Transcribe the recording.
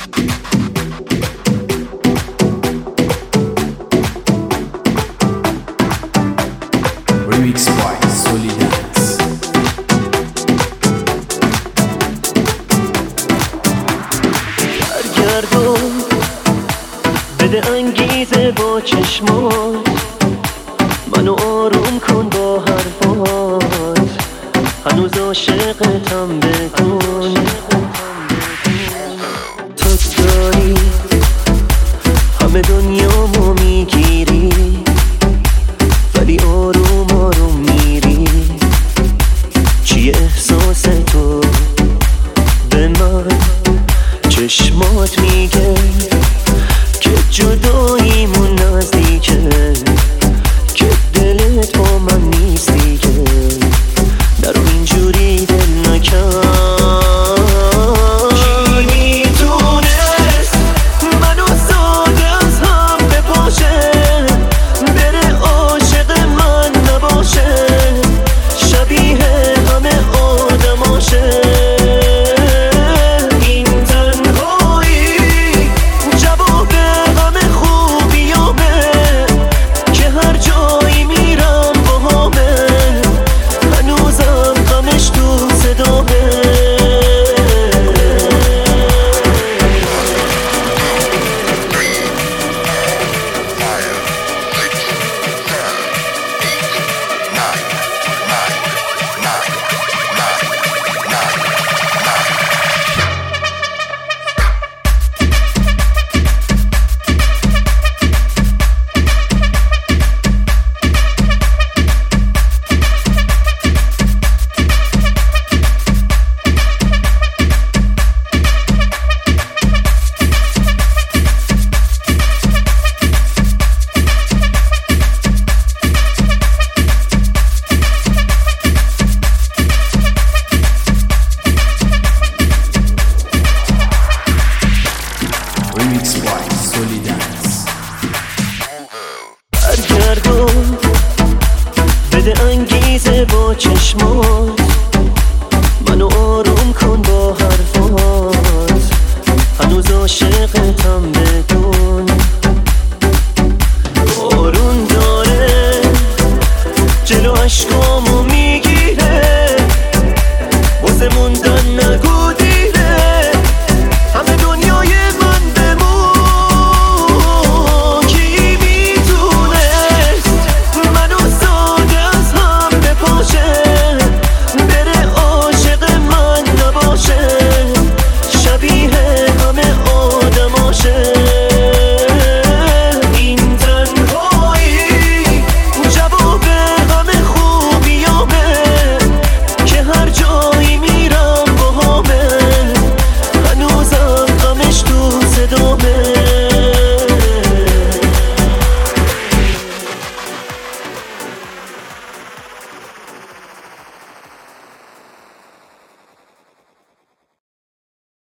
Remix by Solidance. برگردون بده انگیزه با چشمات، منو آروم کن با حرفات، هنوز عاشقتم بدون تو داری همه دنیامو میگیری، ولی آروم آروم میری. چیه احساس تو به من؟ چشمات میگه که جداییمون نزدیکه، که دلت با من نیست دیگه. نرو اینجوری دل نکن. کی میدونست منو ساده از هم بپاشه، بره عاشق من نباشه، شبیه همه آدماشه. Remix by Solidance. برگردون بده انگیزه با چشمات، منو آروم کن با حرفات، هنوز عاشقتم بدون. بارون داره جلو اشکامو میگیره،